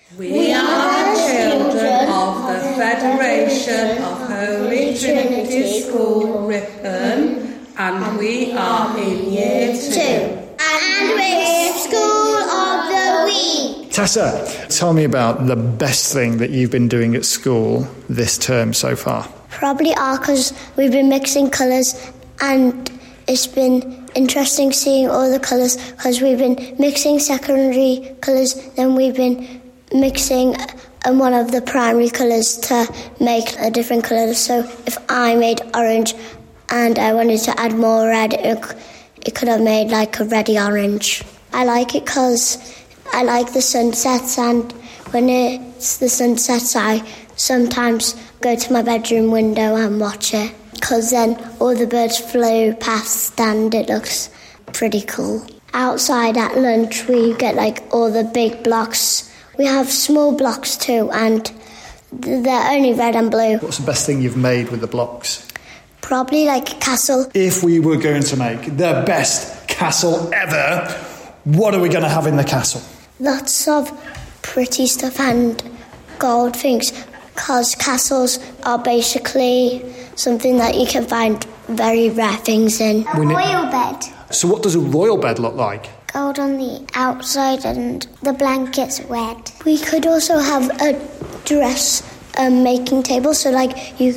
We are the children of the Federation of Holy Trinity School, Ripon, and we are in Year 2. And we're School of the Week. Tessa, tell me about the best thing that you've been doing at school this term so far. Probably art, because we've been mixing colours, and it's been interesting seeing all the colours, because we've been mixing secondary colours, then we've been mixing one of the primary colours to make a different colour. So if I made orange and I wanted to add more red, it could have made like a reddy orange. I like it because I like the sunsets, and when it's the sunsets I sometimes go to my bedroom window and watch it, because then all the birds flew past and it looks pretty cool. Outside at lunch we get like all the big blocks. We have small blocks too, and they're only red and blue. What's the best thing you've made with the blocks? Probably like a castle. If we were going to make the best castle ever, what are we going to have in the castle? Lots of pretty stuff and gold things, because castles are basically something that you can find very rare things in. A royal bed. So what does a royal bed look like? Gold on the outside and the blanket's red. We could also have a dress making table, so like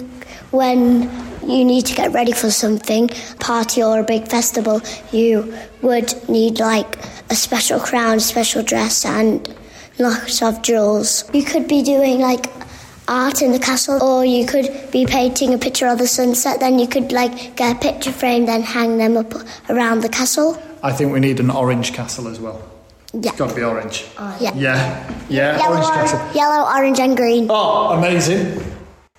when you need to get ready for something, party or a big festival, you would need like a special crown, special dress and lots of jewels. You could be doing like art in the castle, or you could be painting a picture of the sunset, then you could like get a picture frame, then hang them up around the castle. I think we need an orange castle as well. Yeah. It's got to be orange. Yeah. Yeah, Yellow, orange castle. Yellow, orange and green. Oh, amazing.